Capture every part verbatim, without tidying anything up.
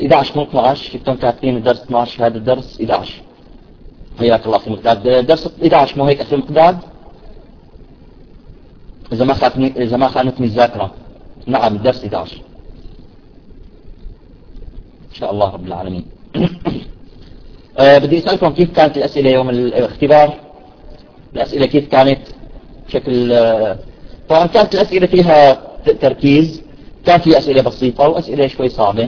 احد عشر مو اثني عشر، كنتم كاتبين الدرس اثني عشر، هذا الدرس احد عشر. حياك الله أخي مقداد. درس احد عشر مو هيك أخي مقداد؟ إذا ما خانتني إذا ما خانتني الذاكرة. نعم الدرس احد عشر إن شاء الله رب العالمين. أه بدي أسألكم كيف كانت الأسئلة يوم الاختبار؟ الأسئلة كيف كانت بشكل أه طبعا كانت الأسئلة فيها تركيز، كان في أسئلة بسيطة وأسئلة شوي صعبة.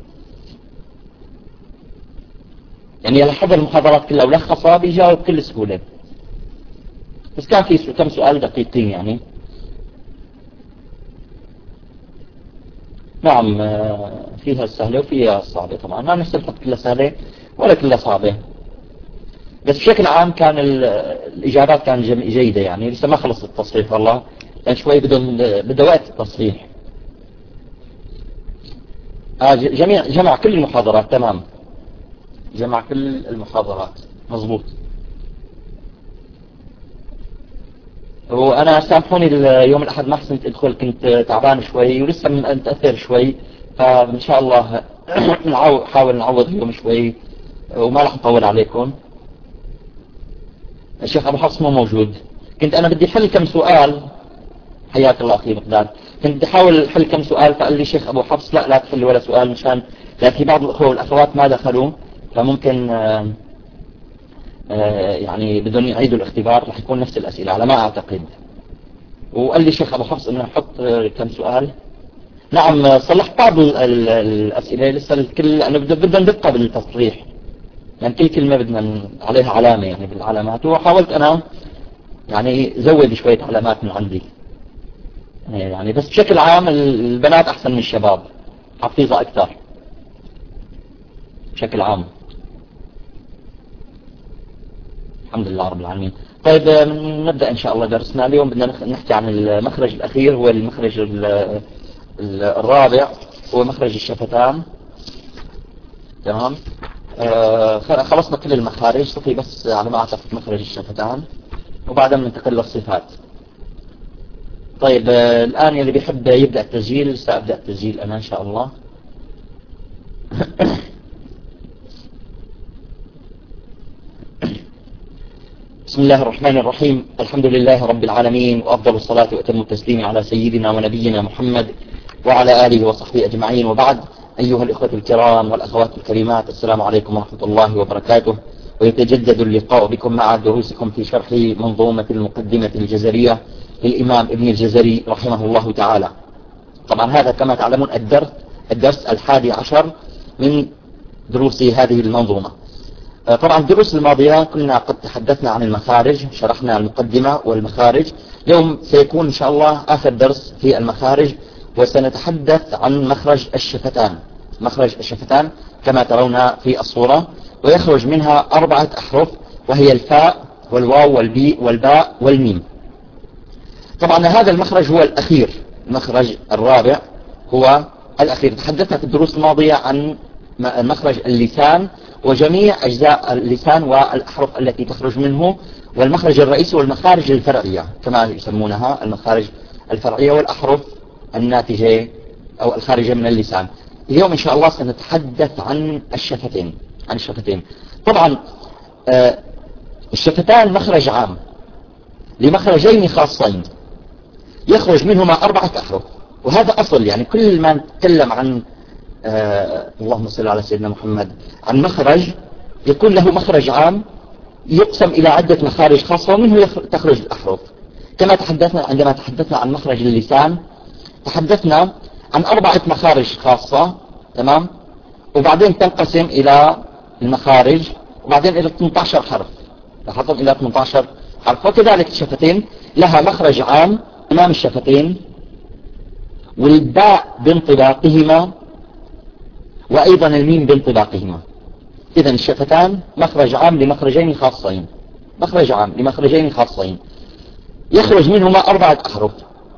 يعني اللي حضر المحاضرات كلها ولخصها بيجاوب بكل سهولة، بس كان في كم سؤال دقيقين يعني. نعم فيها السهلة وفيها الصعبة. طبعا ما نستلحق كلها سهلة ولا كلها صعبة، بس بشكل عام كان الإجابات كانت جيدة يعني. لسه ما خلص التصحيح والله، لأن شوي بدهم بده وقت التصحيح. آه جميع جمع كل المحاضرات تمام، جمع كل المحاضرات مظبوط. وأنا سامحوني اليوم الأحد ما حسنت أدخل، كنت تعبان شوي ولسه متأثر شوي، فإن شاء الله نحاول نعوض اليوم شوي وما راح نطول عليكم. الشيخ أبو حفص مو موجود. كنت أنا بدي حل كم سؤال. حياك الله أخي مقداد. كنت بدي أحاول حل كم سؤال، فقال لي الشيخ أبو حفص لا لا تحل ولا سؤال، مشان لكن بعض الأخوة والأخوات ما دخلوا، فممكن آآ آآ يعني بدهم يعيدوا الاختبار، رح يكون نفس الأسئلة على ما أعتقد. وقال لي الشيخ أبو حفص إنه نحط كم سؤال. نعم صلحت بعض الأسئلة، لسه الكل أنا بدنا ندقة بالتصريح، يعني كل كلمة بدنا عليها علامة يعني بالعلامات، وحاولت أنا يعني زود شوية علامات من عندي يعني. بس بشكل عام البنات أحسن من الشباب، حفيظة أكثر بشكل عام الحمد لله رب العالمين. طيب نبدأ إن شاء الله درسنا اليوم. بدنا نحكي عن المخرج الأخير، هو المخرج الرابع، هو مخرج الشفتان. تمام. آه خلصنا كل المخارج، صفي بس على ما أعتقد مخرج الشفتان، وبعدها ننتقل للصفات. طيب آه الآن اللي بيحب يبدأ التسجيل سأبدأ التسجيل أنا إن شاء الله. بسم الله الرحمن الرحيم. الحمد لله رب العالمين، وأفضل الصلاة وأتم التسليم على سيدنا ونبينا محمد وعلى آله وصحبه أجمعين، وبعد. أيها الإخوة الكرام والأخوات الكريمات، السلام عليكم ورحمة الله وبركاته. ويتجدد اللقاء بكم مع دروسكم في شرح منظومة المقدمة الجزرية للإمام ابن الجزري رحمه الله تعالى. طبعا هذا كما تعلمون الدرس الدرس الحادي عشر من دروس هذه المنظومة. طبعا الدروس الماضية كنا قد تحدثنا عن المخارج، شرحنا المقدمة والمخارج. اليوم سيكون إن شاء الله آخر درس في المخارج، وسنتحدث عن مخرج الشفتان. مخرج الشفتان كما ترون في الصورة، ويخرج منها أربعة أحرف، وهي الفاء والواو والبي والباء والميم. طبعا هذا المخرج هو الأخير، المخرج الرابع هو الأخير. تحدثنا في الدروس الماضية عن مخرج اللسان وجميع أجزاء اللسان والأحرف التي تخرج منه، والمخرج الرئيسي والمخارج الفرعية كما يسمونها، المخارج الفرعية والأحرف الناتجة أو الخارجة من اللسان. اليوم إن شاء الله سنتحدث عن الشفتين عن الشفتين. طبعا آه الشفتان مخرج عام لمخرجين خاصين، يخرج منهما أربعة أحرف، وهذا أصل يعني. كل ما نتكلم عن آه اللهم صل على سيدنا محمد عن مخرج يكون له مخرج عام يقسم إلى عدة مخارج خاصة، ومنه تخرج الأحرف. كما تحدثنا عندما تحدثنا عن مخرج اللسان، تحدثنا عن أربعة مخارج خاصة، تمام، وبعدين تنقسم إلى المخارج، وبعدين إلى ثمانية عشر حرف، لاحظتم إلى ثمانية عشر حرف. وكذلك الشفتين لها مخرج عام أمام الشفتين، والباء بانطباقهما، وأيضا الميم بانطباقهما. إذن الشفتان مخرج عام لمخرجين خاصين، مخرج عام لمخرجين خاصين يخرج منهما أربعة أحرف.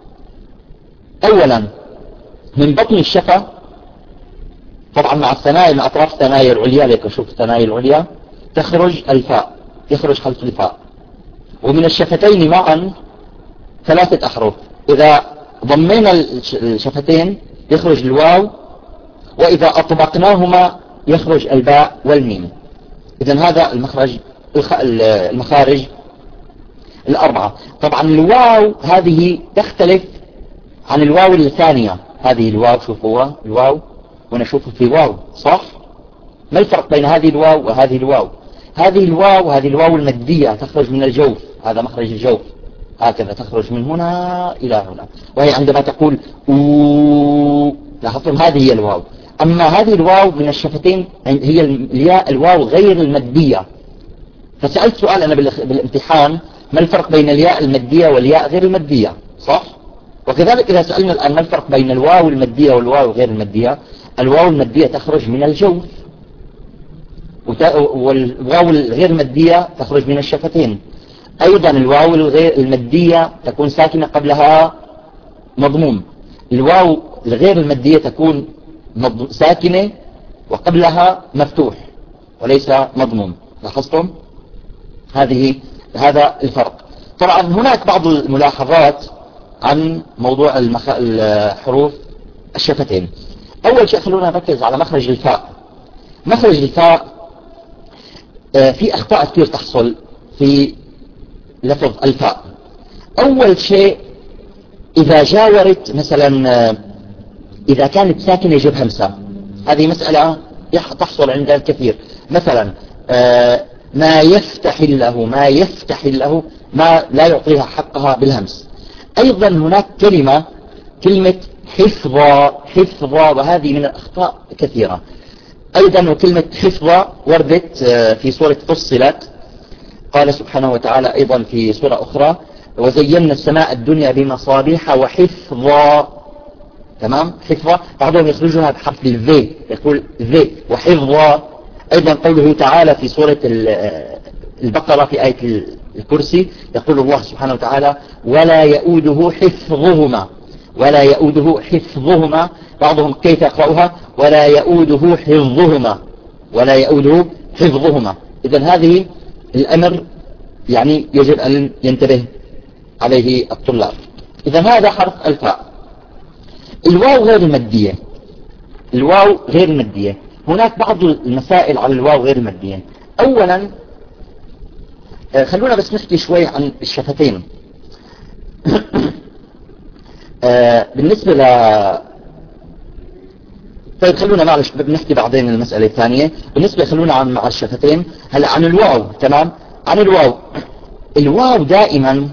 أولا من بطن الشفة، طبعا مع الثنايا، مع أطراف الثنايا العليا، لك شوف الثنايا العليا تخرج الفاء، يخرج خلف الفاء. ومن الشفتين معا ثلاثة أحرف، إذا ضمينا الشفتين يخرج الواو وإذا أطبقناهما يخرج الباء والميم. إذن هذا المخرج المخارج الأربعة. طبعا الواو هذه تختلف عن الواو الثانية. هذه الواو شوفوا الواو ونشوف في واو صح. ما الفرق بين هذه الواو وهذه الواو؟ هذه الواو هذه الواو المادية تخرج من الجوف، هذا مخرج الجوف، هكذا تخرج من هنا إلى هنا، وهي عندما تقول أووو لاحظتم هذه هي الواو. أما هذه الواو من الشفتين هي الياء الواو غير المادية. فسألت سؤال أنا بالامتحان ما الفرق بين الياء المادية والياء غير المادية صح؟ وكذلك إذا سألنا الآن ما الفرق بين الواو المادية والواو غير المادية؟ الواو المادية تخرج من الجوف، والواو الغير المادية تخرج من الشفتين. أيضا الواو الغير المادية تكون ساكنة قبلها مضموم، الواو الغير المادية تكون ساكنة وقبلها مفتوح وليس مضموم. لاحظتم؟ هذه هذا الفرق. طبعا هناك بعض الملاحظات عن موضوع المخ... الحروف الشفتين. أول شيء خلونا نركز على مخرج الفاء. مخرج الفاء في أخطاء كثير تحصل في لفظ الفاء. أول شيء إذا جاورت مثلا إذا كانت ساكنة يجب همسة، هذه مسألة تحصل عند الكثير. مثلا ما يفتح له ما يفتح له ما لا يعطيها حقها بالهمس. أيضا هناك كلمة كلمة حفظا حفظا وهذه من الأخطاء كثيرة. أيضا وكلمة حفظا وردت في سورة فصلت، قال سبحانه وتعالى أيضا في سورة أخرى وزينا السماء الدنيا بمصابيح وحفظا. تمام حفظا، بعضهم يخرجها بحرف الذي يقول ذي وحفظا. أيضا قوله تعالى في سورة البقرة في آية الكرسي يقول الله سبحانه وتعالى ولا يؤوده حفظهما ولا يؤوده حفظهما. بعضهم كيف يقرأها ولا يؤوده حفظهما ولا يؤوده حفظهما. إذن هذه الأمر يعني يجب أن ينتبه عليه الطلاب. إذن هذا حرف الفاء. الواو غير المادية. الواو غير المادية هناك بعض المسائل على الواو غير المادية. أولا خلونا بس نحكي شوي عن الشفتين. بالنسبة ل طيب خلونا معلش بنحكي بعدين المسألة الثانية. بالنسبة خلونا عن مع الشفتين هلا عن الواو. تمام عن الواو. الواو دائما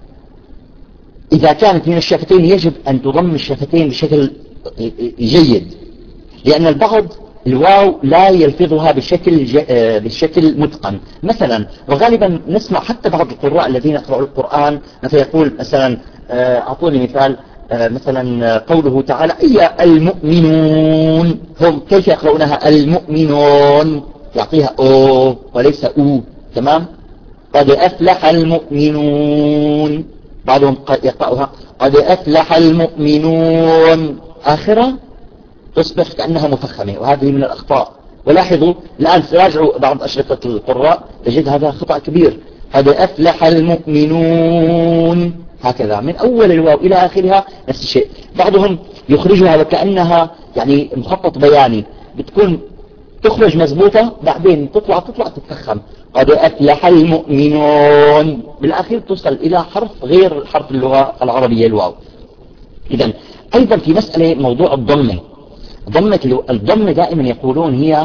إذا كانت من الشفتين يجب أن تضم الشفتين بشكل جيد، لأن البعض الواو لا يلفظها بشكل ج... بشكل متقن. مثلا وغالبا نسمع حتى بعض القراء الذين يقرأوا القرآن مثلا يقول مثلا أعطوني مثال مثلا قوله تعالى أي المؤمنون، هم كيف يقرؤونها المؤمنون يعطيها أو وليس أو. تمام قد أفلح المؤمنون، بعضهم يقرأها قد أفلح المؤمنون آخرة تصبح كأنها مفخمة، وهذه من الأخطاء. ولاحظوا الآن راجعوا بعض أشرطة القراء تجد هذا خطأ كبير. قد أفلح المؤمنون هكذا من أول الواو إلى آخرها نفس الشيء. بعضهم يخرجها وكأنها يعني مخطط بياني، بتكون تخرج مزبوطة بعدين تطلع تطلع تتفخم. قد أفلح المؤمنون بالأخير توصل إلى حرف غير حرف اللغة العربية الواو. إذن أيضا في مسألة موضوع الضمة. ضمة الضمة دائما يقولون هي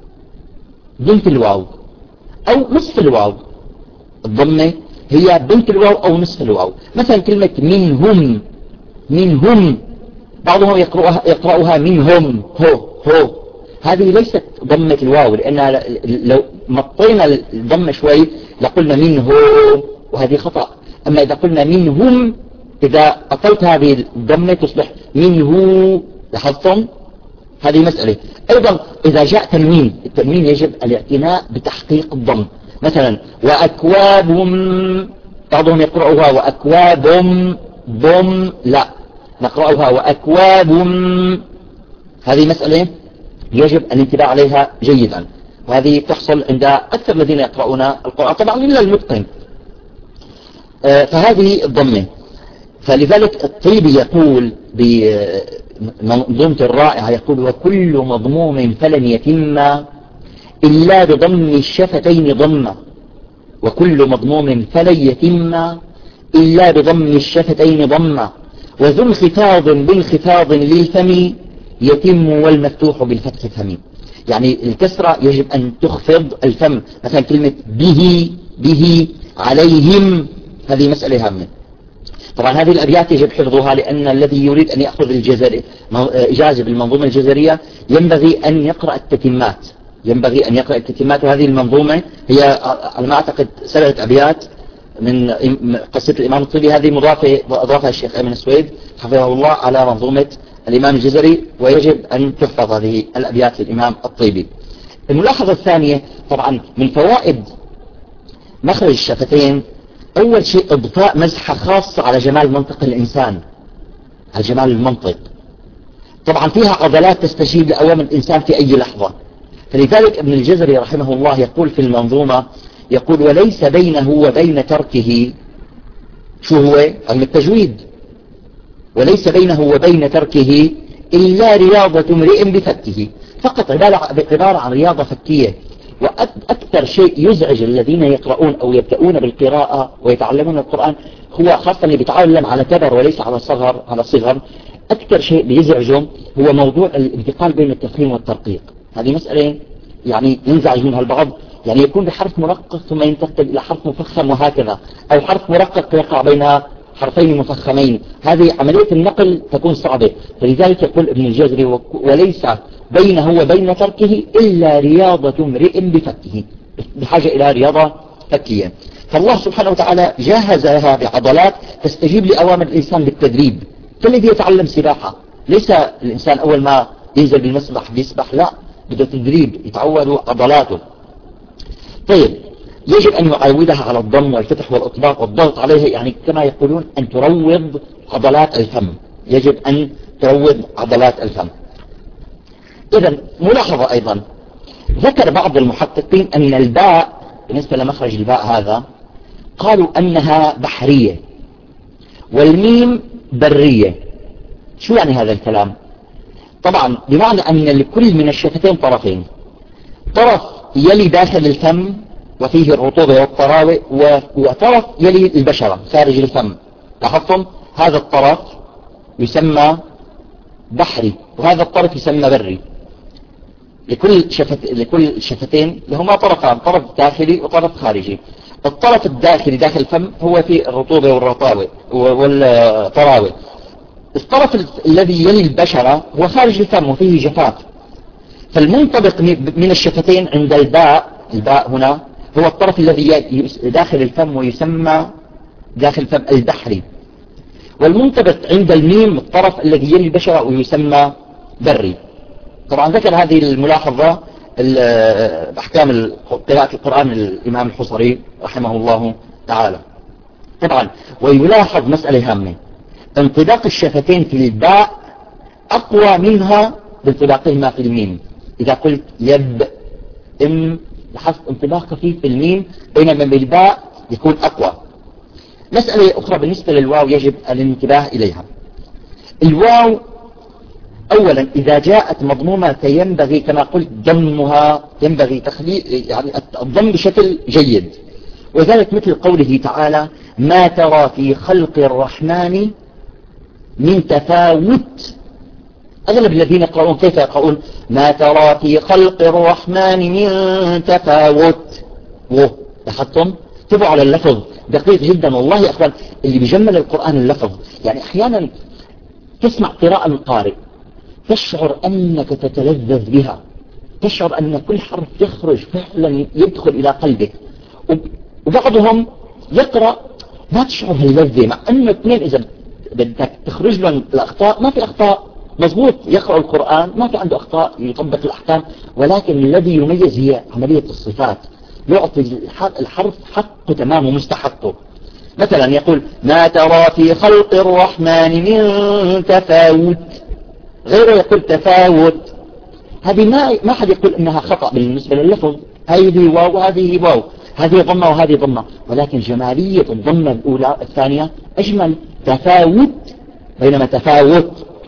بنت الواو أو نصف الواو. الضمة هي بنت الواو أو نصف الواو. مثلا كلمة منهم منهم بعضهم يقرأها, يقرأها منهم هو هو، هذه ليست ضمة الواو، لأنها لو مطينا الضمة شوي لقلنا منه، وهذه خطأ. أما إذا قلنا منهم إذا أطلت هذه الضمة تصبح منه. لاحظتم؟ هذه مسألة. أيضا إذا جاء تنوين، التنوين يجب الاعتناء بتحقيق الضم. مثلا وأكواب، بعضهم يقرأها وأكواب ضم، لا نقرأها وأكواب. هذه مسألة يجب الانتباه عليها جيدا، وهذه تحصل عند أكثر الذين يقرؤون القرآن طبعا إلا المتقن. فهذه الضمة. فلذلك الطيبي يقول منظومة الرائعة يقول: وكل مضموم فلن يتم إلا بضم الشفتين ضمة، وكل مضموم فلن يتم إلا بضم الشفتين ضمة، وذو انخفاض بانخفاض للفم يتم والمفتوح بالفتح فم. يعني الكسرة يجب أن تخفض الفم، مثلا كلمة به به عليهم، هذه مسألة هامة. طبعا هذه الأبيات يجب حفظها، لأن الذي يريد أن يأخذ الجزري إجازة بالمنظومة الجزرية ينبغي أن يقرأ التتمات، ينبغي أن يقرأ التتمات. وهذه المنظومة هي على ما أعتقد سبعة أبيات من قصة الإمام الطيبي، هذه مضافة أضافها الشيخ أيمن السويد حفظه الله على منظومة الإمام الجزري، ويجب أن تحفظ هذه الأبيات للإمام الطيبي. الملاحظة الثانية طبعا من فوائد مخرج الشفتين، أول شيء إضفاء مزحة خاصة على جمال منطق الإنسان، على جمال المنطق. طبعا فيها عضلات تستجيب لأوامر الإنسان في أي لحظة، فلذلك ابن الجزري رحمه الله يقول في المنظومة، يقول: وليس بينه وبين تركه، شو هو علم التجويد، وليس بينه وبين تركه إلا رياضة امرئ بفكه، فقط عبارة عن رياضة فكية. وأكثر شيء يزعج الذين يقرؤون أو يبدأون بالقراءة ويتعلمون القرآن، هو خاصة اللي بيتعلم على كبر وليس على صغر على صغر، أكثر شيء بيزعجهم هو موضوع الانتقال بين التفخيم والترقيق. هذه مسألة يعني ينزعج منها البعض، يعني يكون بحرف مرقق ثم ينتقل إلى حرف مفخم وهكذا، أو حرف مرقق يقع بين حرفين مفخمين، هذه عملية النقل تكون صعبة. فلذلك يقول ابن الجزري: وليس بينه وبين تركه إلا رياضة امرئ بفكه، بحاجة إلى رياضة فكية. فالله سبحانه وتعالى جهزها بعضلات تستجيب لأوامر الإنسان بالتدريب، كالذي يتعلم سباحة، ليس الإنسان أول ما ينزل بالمسبح بيسبح، لا، بده تدريب يتعود عضلاته. طيب، يجب أن يعودها على الضم والفتح والإطباق والضغط عليها، يعني كما يقولون أن تروض عضلات الفم، يجب أن تروض عضلات الفم. إذا ملاحظة أيضا، ذكر بعض المحققين أن الباء بالنسبة لمخرج الباء هذا قالوا أنها بحرية، والميم برية. شو يعني هذا الكلام؟ طبعا بمعنى أن لكل من الشفتين طرفين، طرف يلي داخل الفم وفيه الرطوبة والطراوة، وطرف يلي البشرة خارج الفم. لاحظتم؟ هذا الطرف يسمى بحري وهذا الطرف يسمى بري. لكل شفت لكل شفتين لهما طرفان، طرف داخلي وطرف خارجي. الطرف الداخلي داخل الفم هو في الرطوبة والرطاوة والطراوة. الطرف الذي يلي البشرة هو خارج الفم وفيه جفاف. فالمنطبق من الشفتين عند الباء، الباء هنا هو الطرف الذي داخل الفم ويسمى داخل الفم البحري، والمنطبق عند الميم الطرف الذي يلي البشرة ويسمى بري. طبعا ذكر هذه الملاحظة بأحكام قراءة القرآن الإمام الحصري رحمه الله تعالى. طبعا ويلاحظ مسألة هامة، انطباق الشفتين في الباء أقوى منها بانطباقهما في الميم. إذا قلت يب ام لاحظت انطباق خفيف في الميم، بينما بالباء يكون أقوى. مسألة أخرى بالنسبة للواو يجب الانتباه إليها. الواو أولا إذا جاءت مضمومة فينبغي كما قلت ضمها، ينبغي تخليل يعني الضم بشكل جيد، وذلك مثل قوله تعالى: ما ترى في خلق الرحمن من تفاوت. أغلب الذين يقرؤون كيف يقرؤون؟ ما ترى في خلق الرحمن من تفاوت. لاحظتم؟ تبعوا على اللفظ دقيق جدا. والله يا أخوان اللي بيجمل القرآن اللفظ، يعني أحيانا تسمع قراءة القارئ تشعر أنك تتلذذ بها، تشعر أن كل حرف يخرج فعلا يدخل إلى قلبك، وبعضهم يقرأ ما تشعر هاللذة، مع أنه اثنين إذا بدك تخرج لهم الأخطاء ما في أخطاء، مضبوط يقرأ القرآن ما في عنده أخطاء، يطبق الأحكام، ولكن الذي يميز هي عملية الصفات، يعطي الحرف حقه تمام ومستحقه. مثلا يقول: ما ترى في خلق الرحمن من تفاوت، غيره يقول تفاوت. هذه ما ما حد يقول انها خطأ بالنسبة لللفظ، هذه واو وهذه واو، هذه ضمة وهذه ضمة، ولكن جمالية الضمة الأولى الثانية أجمل. تفاوت بينما تفاوت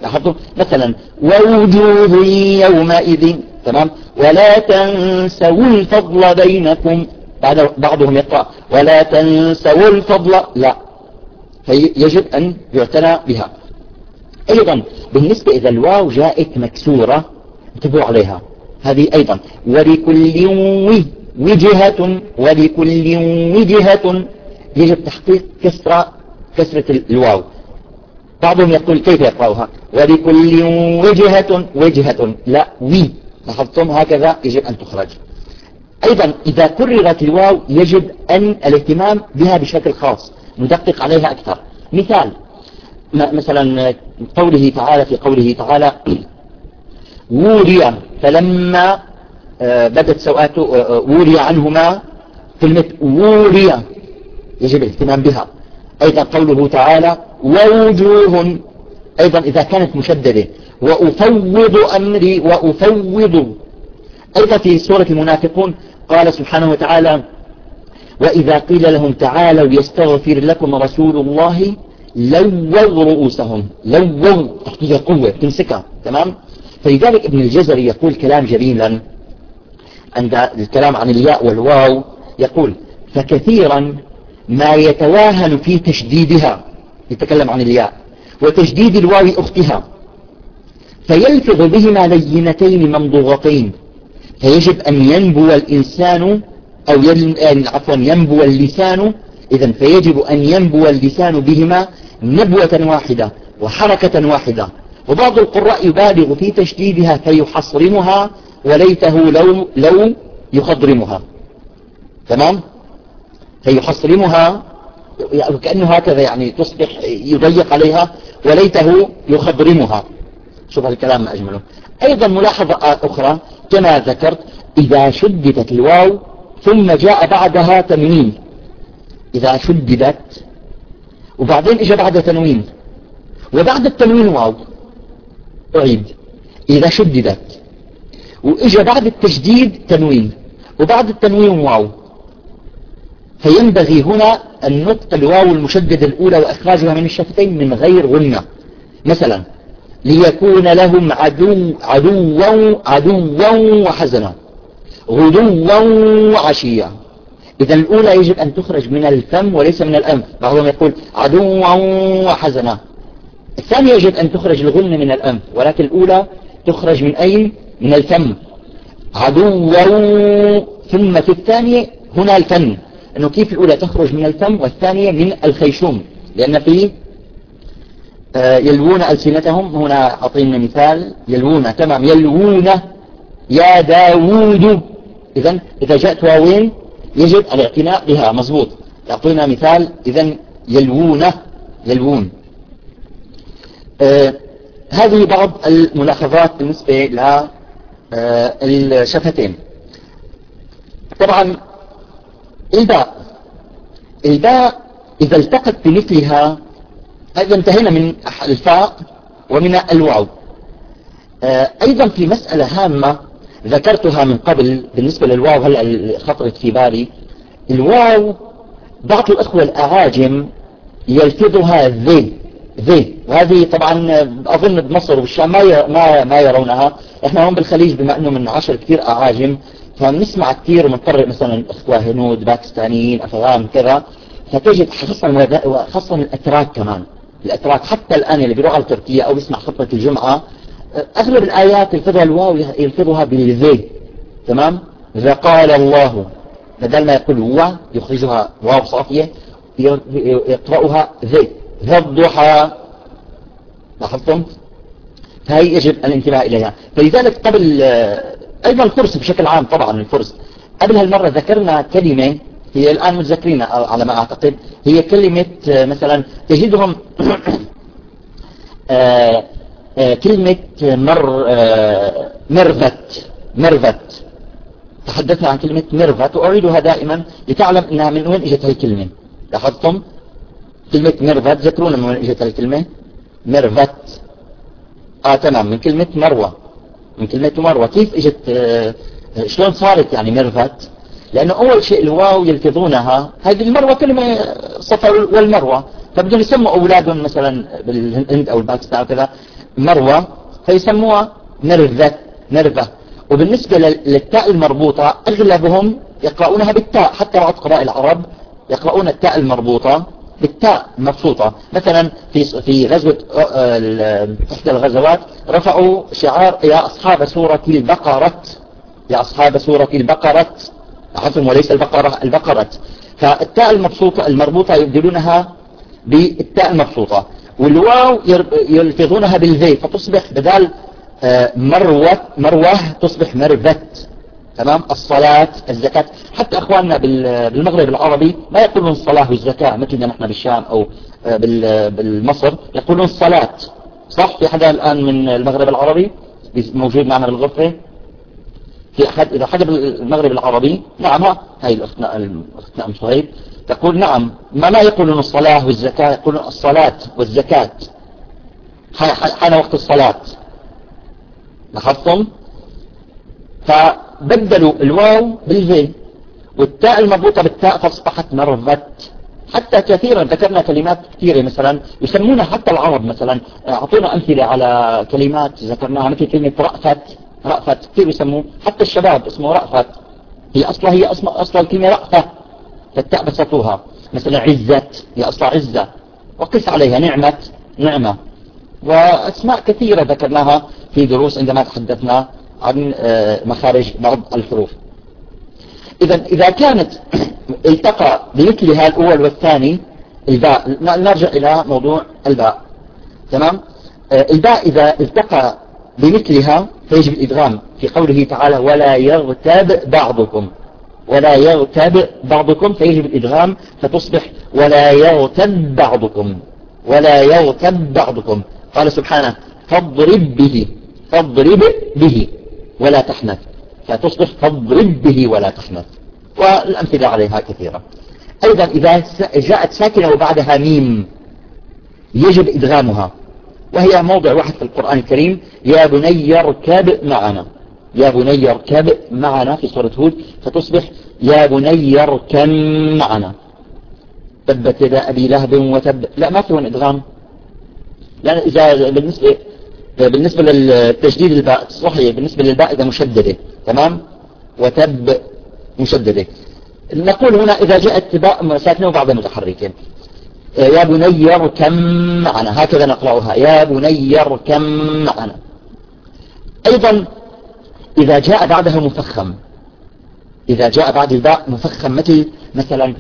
لاحظوا مثلا ووجوه يومئذ، تمام، ولا تنسوا الفضل بينكم، بعد بعضهم يقرأ ولا تنسوا الفضل، لا، فيجب أن يعتنى بها. أيضا بالنسبة إذا الواو جاءت مكسورة انتبهوا عليها، هذه أيضا ولكل وجهة، ولكل وجهة يجب تحقيق كسرة كسرة الواو. بعضهم يقول كيف يقرأها ولكل وجهة وجهة، لا وي، لاحظتم هكذا يجب أن تخرج. أيضا إذا كررت الواو يجب أن الاهتمام بها بشكل خاص، ندقق عليها أكثر. مثال مثلا قوله تعالى في قوله تعالى وري فلما بدت سوءاته وري عنهما، كلمة وري يجب الاهتمام بها. أيضا قوله تعالى ووجوه، أيضا إذا كانت مشددة وأفوض أمري وأفوض. أيضا في سورة المنافقون قال سبحانه وتعالى وإذا قيل لهم تعالوا يستغفر لكم رسول الله لووا رؤوسهم، لووا تحتها قوة تمسكها، تمام. فلذلك ابن الجزري يقول كلام جميلا عند الكلام عن الياء والواو، يقول فكثيرا ما يتواهن في تشديدها، يتكلم عن الياء وتشديد الواو أختها، فيلفظ بهما لينتين ممضوغتين، فيجب أن ينبو الإنسان أو عفوا ينبو اللسان، إذن فيجب أن ينبو اللسان بهما نبوة واحدة وحركة واحدة. وبعض القراء يبالغ في تشديدها فيحصرمها وليته لو لو يخضرمها، تمام، فيحصرمها كأنه هكذا يعني تصبح يضيق عليها وليته يخضرمها. شوف الكلام ما أجمله. أيضا ملاحظة أخرى كما ذكرت إذا شددت الواو ثم جاء بعدها تنوين، إذا شددت وبعدين إجا بعد تنوين وبعد التنوين واو، أعيد إذا شددت وإجا بعد التشديد تنوين وبعد التنوين واو، فينبغي هنا النطق الواو المشددة الأولى وإخراجها من الشفتين من غير غنة. مثلا ليكون لهم عدو عدوا عدوا وحزنا غدوا وعشيا، إذا الأولى يجب أن تخرج من الفم وليس من الأنف. بعضهم يقول عدوا وحزنا. الثانية يجب أن تخرج الغنة من الأنف، ولكن الأولى تخرج من أين؟ من الفم، عدوا. ثم في الثانية هنا الفن، أنه كيف الأولى تخرج من الفم والثانية من الخيشوم، لأن في يلوون ألسنتهم، هنا أعطينا مثال يلوون، تمام، يلوون يا داوود. إذن إذا جاءت واوين يجب الاعتناء بها، مضبوط. يعطينا مثال إذن يلوون يلوون. آه هذه بعض الملاحظات بالنسبة للشفتين. طبعا الباء الباء إذا التقت بمثلها هذا انتهينا من الفاء ومن الواو. آه أيضا في مسألة هامة ذكرتها من قبل بالنسبة للواو، هلأ خطرت في بالي. الواو بعض الأخوة الأعاجم يلفظها ذي ذي، وهذه طبعا أظن بمصر والشام ما ما ما يرونها. احنا هون بالخليج بما انه من عشر كثير أعاجم فبنسمع كثير ومنقرر مثلا اخوة هنود باكستانيين افغان كذا، فتجد خاصة خاصة الاتراك كمان، الاتراك حتى الان اللي بيروح على تركيا او بيسمع خطبة الجمعة اغلب الايات يلفظها الواو يلفظها بالذي، تمام. اذا قال الله بدل ما يقول هو يخرجها واو صافية يقرأها ذي، ذا الضحى، لاحظتم؟ فهي يجب الانتباه إليها. فلذلك قبل أيضا الفرس بشكل عام، طبعا الفرس قبل هالمرة ذكرنا كلمة هي الآن متذكرينها على ما أعتقد، هي كلمة مثلا تجدهم آآ آآ كلمة مر مرفت مرفت تحدثنا عن كلمة مرفت وأعيدها دائما لتعلم إنها من وين إجت هاي الكلمة. لاحظتم كلمة مرفت؟ ذكرونا من وين إجت هاي الكلمة مرفت. آه تمام، من كلمة مروة، من كلمة مروة. كيف إجت آه شلون صارت يعني مرفت؟ لأنه أول شيء الواو يلفظونها، هذه المروة كلمة صفا والمروة، فبدهم يسموا أولادهم مثلا بالهند أو الباكستان وكذا مروة فيسموها مرذة مرذة. وبالنسبة للتاء المربوطة أغلبهم يقرؤونها بالتاء، حتى بعض قراء العرب يقرؤون التاء المربوطة بالتاء مبسوطة. مثلا في في غزوة إحدى الغزوات رفعوا شعار يا أصحاب سورة البقرة، يا أصحاب سورة البقرة، عفوا وليس البقرة، البقرة. فالتاء المبسوطة المربوطة يبدلونها بالتاء المبسوطة، والواو يلفظونها بالذي فتصبح بدال مروة مروة تصبح مرذت. تمام. الصلاة الزكاة، حتى أخواننا بالمغرب العربي ما يقولون الصلاة والزكاة مثلنا نحن بالشام أو بالمصر، يقولون الصلاة. صح؟ في حدا الآن من المغرب العربي موجود معنا بالغرفة؟ في أحد إذا حدا بالمغرب العربي؟ نعم، هاي الأختنا الأختنا أم صهيب تقول نعم، ما ما يقولون الصلاة والزكاة، يقولون الصلاة والزكاة. حان وقت الصلاة. لاحظتم؟ فبدلوا الواو بالفي والتاء المربوطة بالتاء فاصبحت مرضت. حتى كثيرا ذكرنا كلمات كثيرة مثلا يسمونها حتى العرب، مثلا أعطونا أمثلة على كلمات ذكرناها مثل كلمة رأفت. رأفت كثير يسموه، حتى الشباب اسمه رأفت، هي أصلا هي أصلا الكلمة رأفة فالتاء بسطوها. مثلا عزت هي أصلا عزة، وقس عليها نعمة نعمة، وأسماء كثيرة ذكرناها في دروس عندما تحدثنا عن مخارج بعض الحروف. إذا إذا كانت التقى بمثلها الأول والثاني الباء، نرجع إلى موضوع الباء. تمام. الباء إذا التقى بمثلها فيجب الإدغام في قوله تعالى ولا يغتاب بعضكم، ولا يغتاب بعضكم فيجب الإدغام فتصبح ولا يغتاب بعضكم، ولا يغتاب بعضكم. قال سبحانه فاضرب به، فاضرب به ولا تحنث، فتصبح فاضرب به ولا تحنث، والأمثلة عليها كثيرة. أيضا إذا جاءت ساكنة وبعدها ميم يجب إدغامها، وهي موضع واحد في القرآن الكريم يا بني اركب معنا، يا بني اركب معنا في سورة هود فتصبح يا بني اركب معنا. تبت يدا أبي لهب وتب، لا ما فيهن إدغام، لأن إذا بالنسبة بالنسبة للتجديد الباء صحيح، بالنسبة للباء إذا مشددة. تمام. وتب مشددة. نقول هنا إذا جاءت باء ساكنة وبعد متحركة يا بني اركب معنا، هكذا نقرأها يا بني اركب معنا. أيضا إذا جاء بعدها مفخم، إذا جاء بعد الباء مفخم مثل مثلا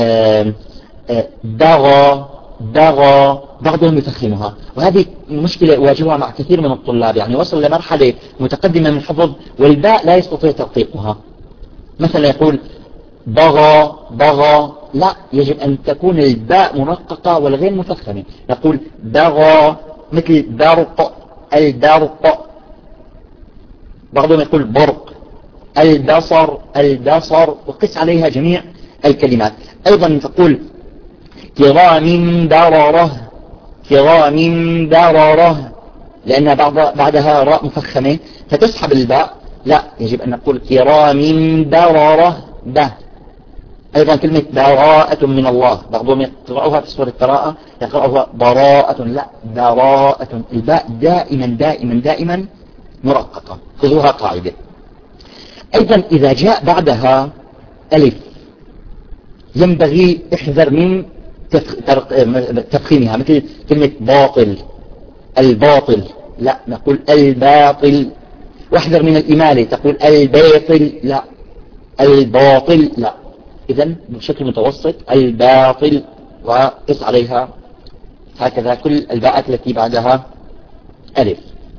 بغى بغى، بعضهم يفخمها، وهذه مشكلة أواجهها مع كثير من الطلاب، يعني وصل لمرحلة متقدمة من الحفظ والباء لا يستطيع ترقيقها. مثلا يقول بغى بغى، لا، يجب أن تكون الباء مرققة والغين مفخمة. نقول بغى مثل برق، البرق. بعضهم يقول برق، البصر البصر، وقس عليها جميع الكلمات. أيضا تقول كرام بررة، كرام بررة، لأن بعض بعدها راء مفخمة فتسحب الباء، لا، يجب أن نقول كرام بررة به. أيضا كلمة براءة من الله، بعضهم يقرأوها في سورة القراءة يقرأوها براءة، لا، براءة. الباء دائما دائما دائما مرققة، خذوها قاعدة. أيضا إذا جاء بعدها ألف ينبغي احذر من تفخيمها، مثل كلمة باطل، الباطل، لا، نقول الباطل. واحذر من الإمالة، تقول الباطل، لا، الباطل، لا. إذن بشكل متوسط الباطل، وقس عليها هكذا كل الباءات التي بعدها ألف.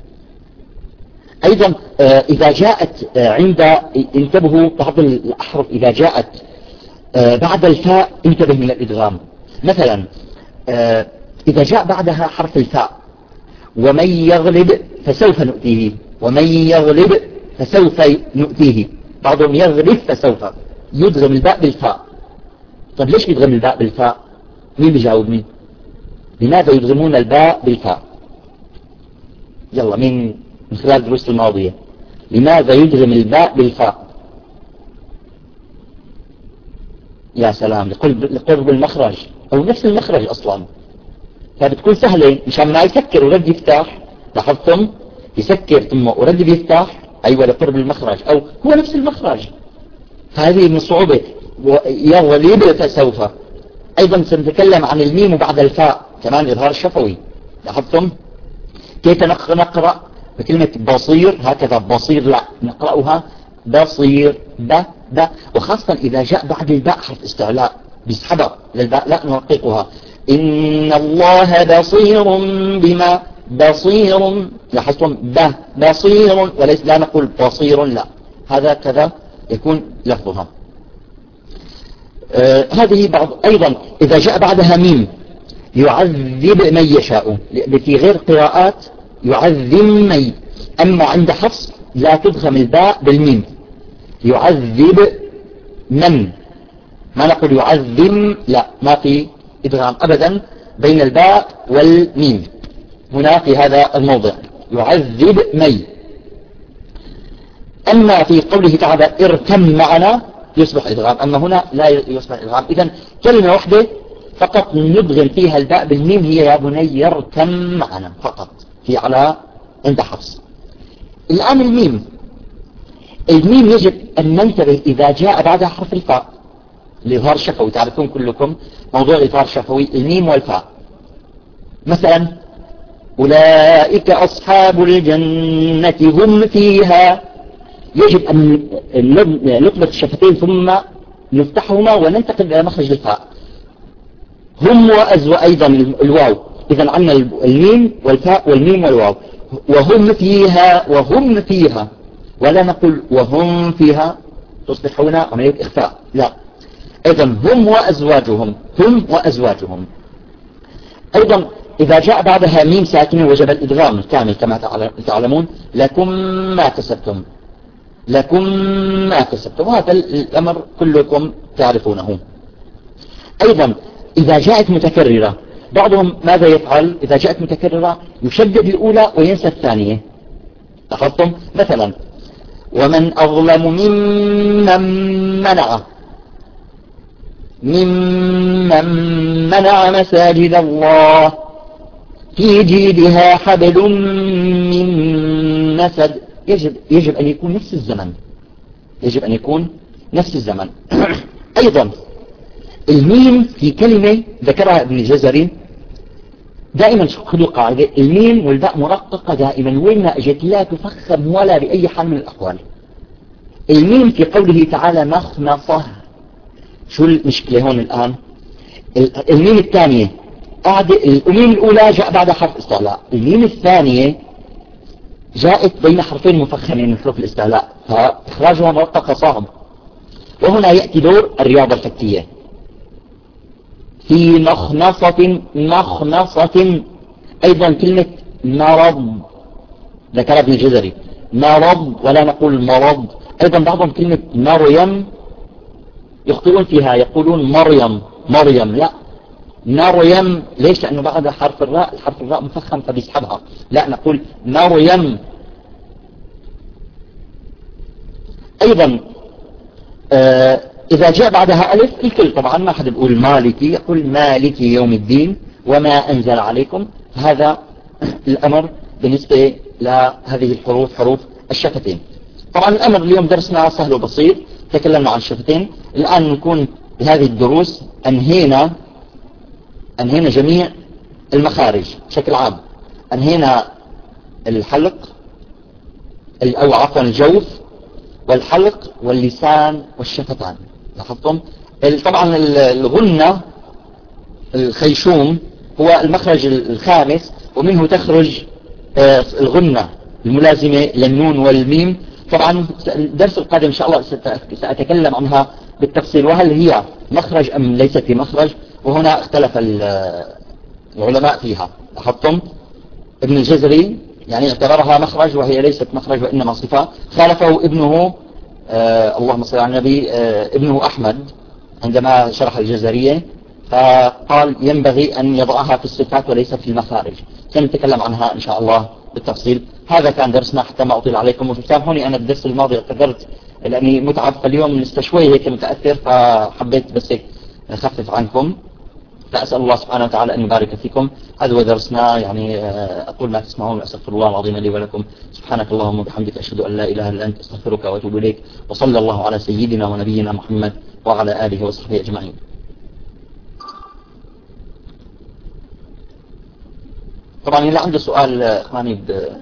أيضا إذا جاءت عند، انتبهوا بعض الأحرف إذا جاءت بعد الفاء انتبه من الإدغام. مثلا إذا جاء بعدها حرف الفاء ومن يغلب فسوف نؤتيه، ومن يغلب فسوف نؤتيه، بعضهم يغلب فسوف، يدغم الباء بالفاء. طب ليش يدغم الباء بالفاء؟ مين بيجاوبني؟ لماذا يدغمون الباء بالفاء؟ يلا مين من خلال الدروس الماضية، لماذا يدغم الباء بالفاء؟ يا سلام، لقرب المخرج أو نفس المخرج أصلا، فبتكون سهلة مشان ما يفكر ورد يفتح لاحظتم؟ يسكر ثم ورد بيفتح، أيوة لقرب المخرج أو هو نفس المخرج. هذه من صعوبة يغلب فسوف. أيضا سنتكلم عن الميم وبعد الفاء كمان إظهار شفوي. لاحظتم كيف نقرأ بكلمة بصير هكذا؟ بصير لا، نقرأها بصير ب ب، وخاصة إذا جاء بعد الباء حرف استعلاء بيسحبها للباء لا نرققها. إن الله بصير بما بصير. لاحظتم ب بصير وليس لا نقول بصير لا، هذا كذا يكون لفظها. آه هذه بعض. أيضا إذا جاء بعدها ميم يعذب من يشاء، في غير قراءات يعذب من، أما عند حفص لا تدغم الباء بالميم، يعذب من، ما نقول يعذب لا، ما في إدغام أبدا بين الباء والميم هنا في هذا الموضع، يعذب من. أما في قوله تعالى اركم معنا يصبح إدغام، أما هنا لا يصبح إدغام. إذن كلمة واحدة فقط ندغم فيها الباء بالميم، هي يا بني يركم معنا فقط في على عند حفص. الآن الميم، الميم يجب أن ننتبه إذا جاء بعدها حرف الفاء لإظهار شفوي. تعرفون كلكم موضوع الإظهار الشفوي، الميم والفاء. مثلا أولئك أصحاب الجنة هم فيها، يجب أن نطلق الشفتين ثم نفتحهما وننتقل إلى مخرج الفاء. هم وأزو أيضا الواو، إذا عندنا الميم والفاء والميم والواو. وهم فيها وهم فيها، ولا نقول وهم فيها تصبح هنا عملية إخفاء لا. أيضا هم وأزواجهم، هم وأزواجهم. أيضا إذا جاء بعدها ميم ساكنة وجب الإدغام الكامل كما تعلمون. لكم ما كسبتم، لكم ما كسبتم، هذا الأمر كلكم تعرفونه. أيضا إذا جاءت متكررة بعضهم ماذا يفعل؟ إذا جاءت متكررة يشدد الأولى وينسى الثانية. لاحظتم؟ مثلا ومن أظلم ممن منع ممن منع مساجد الله في جيدها حبل من مسد. يجب, يجب أن يكون نفس الزمن، يجب أن يكون نفس الزمن. أيضا الميم في كلمة ذكرها ابن الجزري دائما، خذوا قاعدة، الميم والباء مرققة دائما، وين ما اجت لا تفخم ولا بأي حال من الأحوال. الميم في قوله تعالى مخنصة، شو المشكلة هون الآن؟ الميم الثانية الميم الأولى جاء بعد حرف استعلاء، الميم الثانية جاءت بين حرفين مفخمين من حروف الاستعلاء، فإخراجها مرققة صعب. وهنا يأتي دور الرياضة الفكية. في مخنصة مخنصة. أيضا كلمة مرض ذكر ابن الجزري مرض ولا نقول مرض. أيضا بعضهم كلمة مريم يخطئون فيها يقولون مريم مريم، لا مريم. ليش؟ لأنه بعد حرف الراء، الحرف الراء مفخم فبيسحبها، لا نقول مريم. أيضا آه إذا جاء بعدها ألف الكل طبعا ما حد يقول مالكي، يقول مالكي يوم الدين وما أنزل عليكم. هذا الأمر بالنسبة لهذه الحروف، حروف الشفتين. طبعا الأمر اليوم درسنا سهل وبسيط، تكلمنا عن الشفتين. الآن نكون بهذه الدروس أنهينا أنهينا جميع المخارج بشكل عام. أنهينا الحلق أو عفوا الجوف والحلق واللسان والشفتان. لاحظتم؟ طبعا الغنة الخيشوم هو المخرج الخامس، ومنه تخرج الغنة الملازمة للنون والميم. طبعا الدرس القادم إن شاء الله سأتكلم عنها بالتفصيل، وهل هي مخرج أم ليست مخرج، وهنا اختلف العلماء فيها. لاحظتم؟ ابن الجزري يعني اعتبرها مخرج وهي ليست مخرج وإنما صفة. خالفه ابنه آه اللهم صل على النبي آه ابنه أحمد عندما شرح الجزرية، فقال ينبغي أن يضعها في الصفات وليس في المخارج. سنتكلم عنها إن شاء الله بالتفصيل. هذا كان درسنا حتى ما أطيل عليكم، وسامحوني أنا الدرس الماضي اعتذرت لأني متعب، فاليوم لسه شوي هيك متأثر، فحبيت بس أخفف عنكم. فأسأل الله سبحانه وتعالى أن يبارك فيكم. هذا هو درسنا. يعني أقول ما تسمعون، أستغفر الله العظيم لي ولكم. سبحانك اللهم وبحمدك، أشهد أن لا إله إلا أنت، أستغفرك وأتوب إليك. وصلى الله على سيدنا ونبينا محمد وعلى آله وصحبه أجمعين. طبعا اللي عنده سؤال إخواني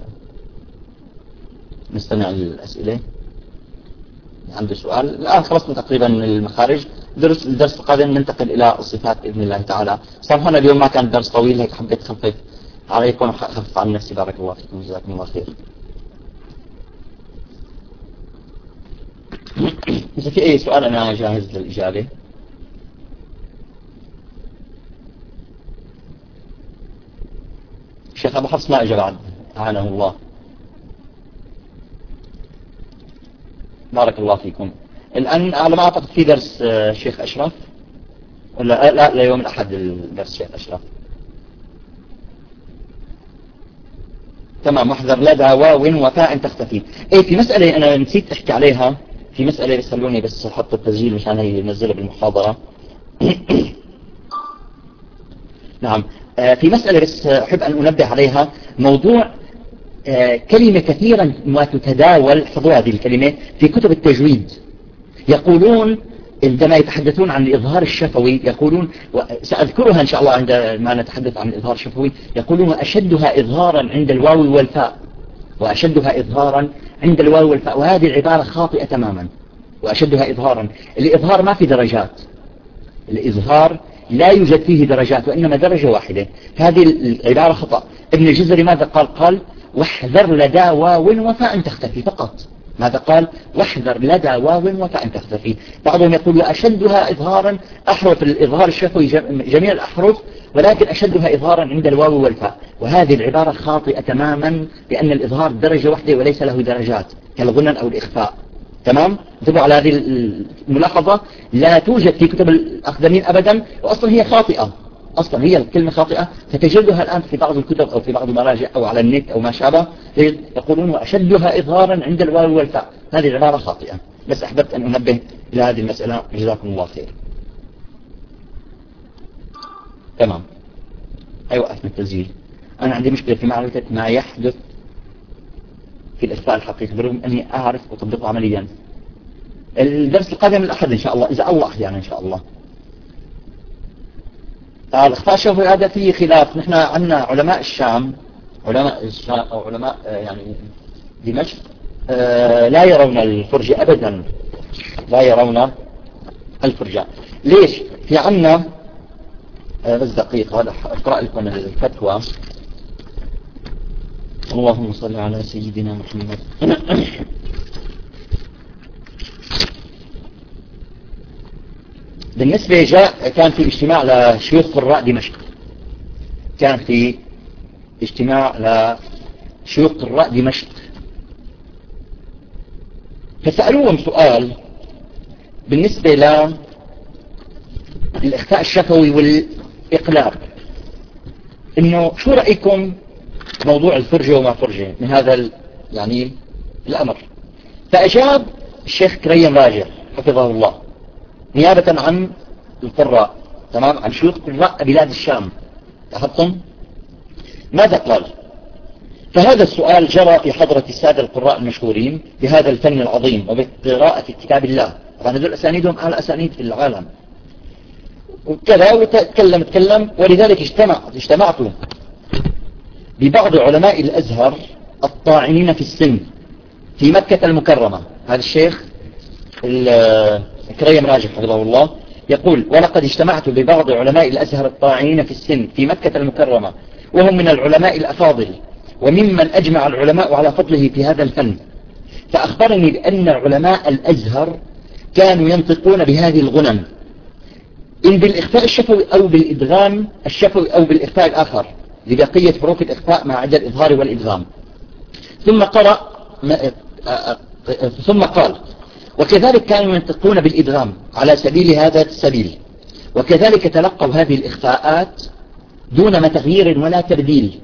نستمع الأسئلة. عنده سؤال. الآن خلصنا تقريبا المخارج. درس الدرس القادم ننتقل إلى الصفات بإذن الله تعالى. سامحونا اليوم ما كان درس طويل، هيك حبيت أخفف عليكم وأخفف عن نفسي. بارك الله فيكم، جزاكم الله خير. إذا في أي سؤال أنا جاهز للإجابة. شيخ أبو حفص ما إجا بعد، أعانه الله. بارك الله فيكم. الآن على ما أعتقد في درس شيخ أشرف، ولا لا لا يوم الأحد الدرس شيخ أشرف. تمام. واحذر لدى واو وفاء تختفي. ايه في مسألة أنا نسيت أحكي عليها، في مسألة بيسألوني بس حط التسجيل مشان هي ينزلها بالمحاضرة. نعم. في مسألة بس أحب أن أنبه عليها. موضوع كلمة كثيرا ما تتداول، حضور هذه الكلمة في كتب التجويد. يقولون عندما يتحدثون عن الإظهار الشفوي، يقولون، سأذكرها إن شاء الله عندما نتحدث عن الإظهار الشفوي، يقولون وأشدها إظهارا عند الواو والفاء، وأشدها إظهارا عند الواو والفاء، وهذه العبارة خاطئة تماما. وأشدها إظهارا، الإظهار ما في درجات، الإظهار لا يوجد فيه درجات وإنما درجة واحدة. هذه العبارة خطأ. ابن الجزري ماذا قال؟ قال واحذر لدى واو وفاء تختفي فقط. ماذا قال؟ واحذر لدى واو وفاء تختفي. بعضهم يقول وأشدها إظهارا، أحرف الإظهار الشفوي جميع الأحرف، ولكن أشدها إظهارا عند الواو والفاء، وهذه العبارة خاطئة تماما، لأن الإظهار درجة واحدة وليس له درجات كالغنن أو الإخفاء. تمام؟ انتبهوا على هذه الملاحظة، لا توجد في كتب الأقدمين أبدا، وأصلا هي خاطئة، أصلا هي الكلمة خاطئة، فتجدها الآن في بعض الكتب أو في بعض المراجع أو على النت أو ما شابه، يقولون وأشدها إظهارا عند الواو والفاء. هذه العبارة خاطئة، بس أحببت أن أنبه إلى هذه المسألة. جزاكم الله خير. تمام. أيوة أثناء التسجيل. أنا عندي مشكلة في معرفة ما يحدث في الإخفاء الحقيقي برغم أني أعرف وأطبقه عمليا. الدرس القادم الأحد إن شاء الله، إذا الله أحيانا إن شاء الله. الإخفاء الشفوي هذا فيه خلاف. نحن عندنا علماء الشام، علماء الشام أو علماء يعني دمشق لا يرون الفرجة أبدا، لا يرون الفرجة. ليش؟ في عندنا بس دقيقة هذا أقرأ لكم الفتوى. اللهم صل على سيدنا محمد. بالنسبة جاء كان في اجتماع لشيوخ قراء دمشق، كان في اجتماع لشيوخ قراء دمشق، فسألوهم سؤال بالنسبة للإخفاء الشفوي والإقلاب، إنه شو رأيكم موضوع الفرجة وما فرجة من هذا يعني الأمر؟ فأجاب الشيخ كريم راجع حفظه الله نيابة عن القراء، تمام، عن شيوخ قراء بلاد الشام، لاحظتم ماذا قال؟ فهذا السؤال جرى في حضرة السادة القراء المشهورين بهذا الفن العظيم وبقراءة كتاب الله، طبعا هذول أسانيدهم أعلى أسانيد في العالم، وكذا وتكلم تكلم ولذلك اجتمع اجتمعت ببعض علماء الأزهر الطاعنين في السن في مكة المكرمة. هذا الشيخ كريم راجح حفظه الله يقول ولقد اجتمعت ببعض علماء الأزهر الطاعنين في السن في مكة المكرمة، وهم من العلماء الأفاضل وممن أجمع العلماء على فضله في هذا الفن، فأخبرني بأن علماء الأزهر كانوا ينطقون بهذه الغنن إن بالإخفاء الشفوي أو بالإدغام الشفوي أو بالإخفاء الآخر لبقية حروف الإخفاء مع عدد الإظهار والإدغام. ثم قرأ ثم قال وكذلك كانوا ينطقون بالإدغام على سبيل هذا السبيل، وكذلك تلقوا هذه الإخفاءات دون ما تغيير ولا تبديل،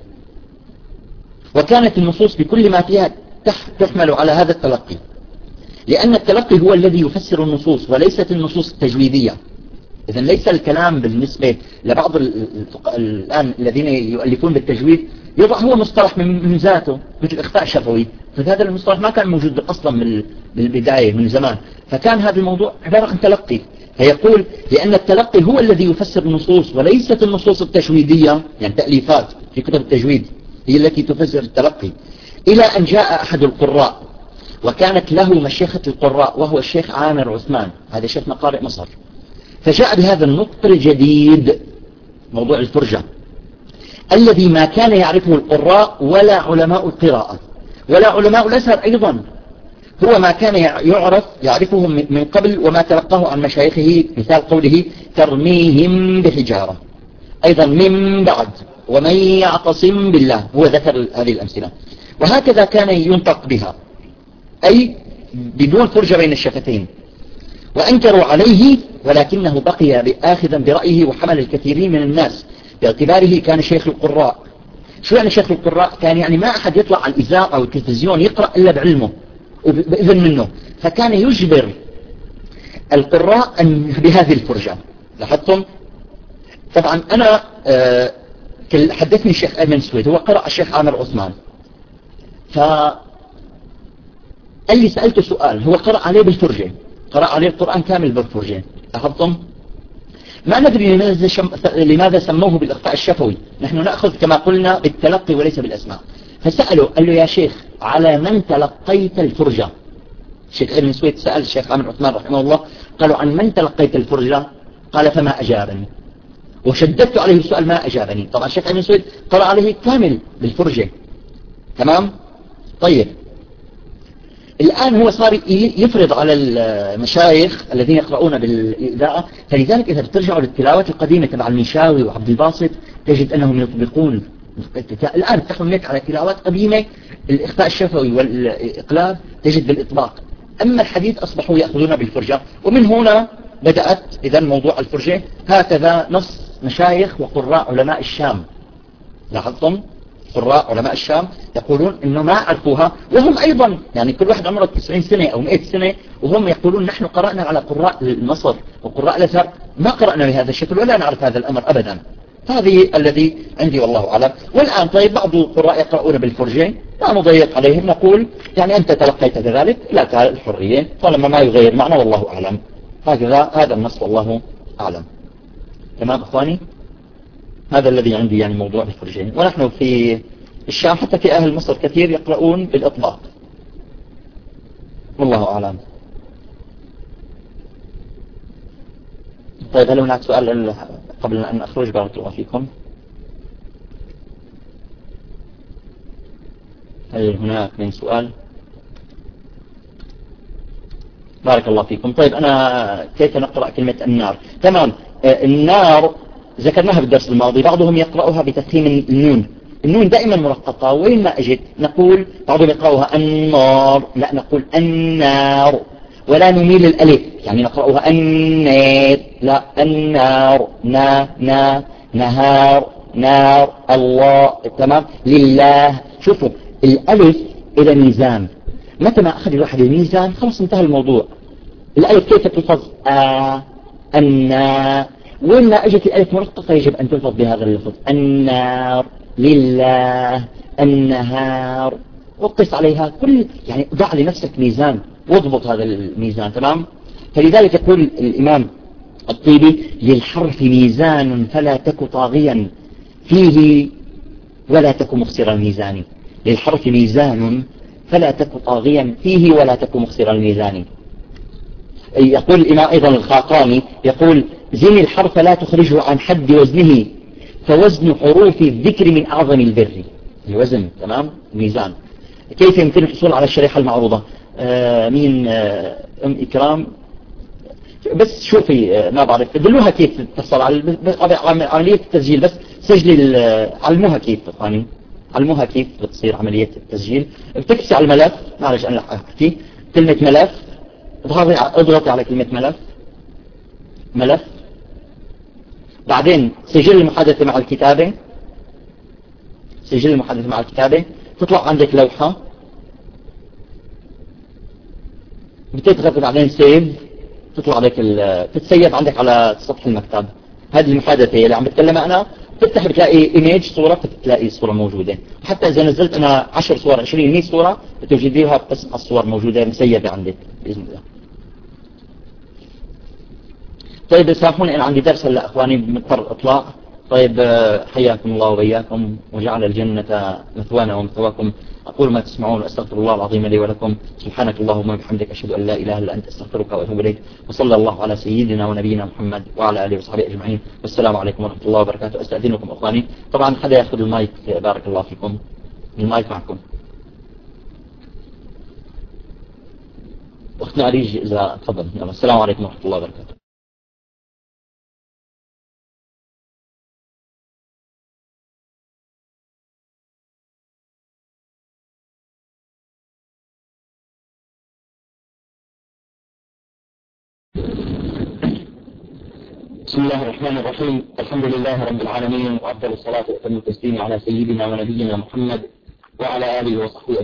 وكانت النصوص بكل ما فيها تحمل على هذا التلقي، لأن التلقي هو الذي يفسر النصوص وليست النصوص التجويدية. إذن ليس الكلام بالنسبة لبعض الآن الذين يؤلفون بالتجويد يضع هو مصطلح من ذاته مثل إخفاء شفوي، فهذا المصطلح ما كان موجود أصلا من البداية من زمان، فكان هذا الموضوع عبارة عن تلقي. فيقول لأن التلقي هو الذي يفسر النصوص وليست النصوص التجويدية، يعني تأليفات في كتب التجويد هي التي تفسر التلقي. إلى أن جاء أحد القراء وكانت له مشيخة القراء وهو الشيخ عامر عثمان، هذا شيخ مقارئ مصر، فجاء بهذا النطق الجديد موضوع الفرجة الذي ما كان يعرفه القراء ولا علماء القراءة ولا علماء الأزهر أيضا، هو ما كان يعرف يعرفه من قبل وما تلقاه عن مشايخه، مثال قوله ترميهم بحجارة، أيضا من بعد ومن يعتصم بالله، هو ذكر هذه الأمثلة، وهكذا كان ينطق بها أي بدون فرجة بين الشفتين. وأنكروا عليه ولكنه بقي آخذا برأيه وحمل الكثيرين من الناس باعتباره كان شيخ القراء. شو يعني شيخ القراء؟ كان يعني ما أحد يطلع على الإذاعة أو التلفزيون يقرأ إلا بعلمه وبإذن منه، فكان يجبر القراء أن بهذه الفرجة. لاحظتم؟ طبعا أنا آه حدثني الشيخ أيمن سويد، هو قرأ الشيخ عامر عثمان، فقال لي سألته سؤال، هو قرأ عليه بالفرجة، قرأ عليه القرآن كامل بالفرجة. لاحظتم؟ ما ندري لماذا, شم... لماذا سموه بالإخفاء الشفوي، نحن نأخذ كما قلنا بالتلقي وليس بالأسماء. فسأله قال له يا شيخ على من تلقيت الفرجة؟ الشيخ ابن سويد سأل الشيخ عامر عثمان رحمه الله، قالوا عن من تلقيت الفرجة؟ قال فما أجابني، وشددت عليه السؤال ما أجابني. طبعا الشيخ ابن سويد قرأ عليه كامل بالفرجة. تمام؟ طيب الآن هو صار يفرض على المشايخ الذين يقرؤون بالإذاعة، فلذلك إذا بترجعوا للتلاوة القديمة تبع المنشاوي وعبد الباسط تجد أنهم يطبقون. الآن تحمل لك على تلاوات قديمة الإخفاء الشفوي والإقلاب تجد بالإطلاق، أما الحديث أصبحوا يأخذون بالفرجة، ومن هنا بدأت إذن موضوع الفرجة. هكذا نص مشايخ وقراء علماء الشام، لاحظتم؟ قراء علماء الشام يقولون انه ما عرفوها، وهم ايضا يعني كل واحد عمره تسعين سنة او مئة سنة وهم يقولون نحن قرأنا على قراء مصر وقراء الازهر ما قرأنا بهذا الشكل ولا نعرف هذا الامر ابدا. هذه الذي عندي والله اعلم. والان طيب بعض القراء يقرؤون بالفرجة، لا نضيق عليهم، نقول يعني انت تلقيت كذلك لك الحرية طالما ما يغير معنى والله اعلم. هكذا هذا النص والله اعلم. تمام اخواني؟ هذا الذي عندي يعني موضوع الفرجين. ونحن في الشام حتى في أهل مصر كثير يقرؤون بالإطلاق والله أعلم. طيب هل هناك سؤال قبل أن أخرج؟ بارك الله فيكم. هل هناك من سؤال؟ بارك الله فيكم. طيب أنا كيف نقرأ كلمة النار؟ تمام. النار ذكرناها بالدرس الماضي، بعضهم يقرأها بتفخيم النون، النون دائما مرققة، وين ما اجت نقول بعضهم يقرأها النار، لا نقول النار، ولا نميل الألف يعني نقرأها النار، لا النار، نا نا نهار نار الله. تمام. لله. شوفوا الألف إلى ميزان، متى ما أخذ الواحد الميزان خلاص انتهى الموضوع. الألف كيف تلفظ؟ آ النا، وإن أجت الألف مرققة يجب أن تلفظ بهذا اللفظ النار، لله، النهار، وقس عليها كل يعني ضع لنفسك ميزان واضبط هذا الميزان. تمام. فلذلك يقول الإمام الطيبي للحرف ميزان فلا تك طاغيا فيه ولا تك مخسر الميزان. للحرف ميزان فلا تك طاغيا فيه ولا تك مخسر الميزان. يقول الإمام أيضا الخاقاني يقول زن الحرف لا تخرجه عن حد وزنه فوزن حروف الذكر من أعظم البر. الوزن. تمام. ميزان. كيف يمكن الحصول على الشريحة المعروضة؟ آه مين آه أم إكرام؟ بس شوفي آه ما بعرف دلوها كيف تحصل على عملية التسجيل، بس سجلي علموها كيف أخواني، علموها كيف بتصير عملية التسجيل. بتكتبي على الملف، معلش أنا أحكي كلمة ملف، اضغطي على كلمة ملف، ملف، بعدين سجل المحادثة مع الكتابة، سجل المحادثة مع الكتابة، تطلع عندك لوحة بتضغط بعدين سيف، تطلع عليك تتسيب عندك على سطح المكتب. هذه المحادثة اللي عم بتكلمها أنا، تفتح بتلاقي ايميج صورة، بتلاقي الصورة موجودة. حتى إذا نزلت أنا عشر صور عشرين مية صورة بتوجديها بتسمع الصور موجودة مسيبة عندك بإذن الله. طيب سامحوني أنا عندي درس هلا أخواني مضطر أطلع. طيب حياكم الله وبياكم وجعل الجنة مثوانا ومثواكم. أقول ما تسمعون وأستغفر الله العظيم لي ولكم. سبحانك اللهم وبحمدك أشهد أن لا إله إلا أنت أستغفرك وأتوب إليك. وصلى الله على سيدنا ونبينا محمد وعلى آله وصحبه أجمعين. والسلام عليكم ورحمة الله وبركاته. أستأذنكم أخواني، طبعا حدا يأخذ المايك بارك الله فيكم. المايك معكم. أختنا أريج إذا تفضل. السلام عليكم ورحمة الله وبركاته. بسم الله الرحمن الرحيم. الحمد لله رب العالمين وأفضل الصلاة وأتم التسليم على سيدنا ونبينا محمد وعلى آله وصحبه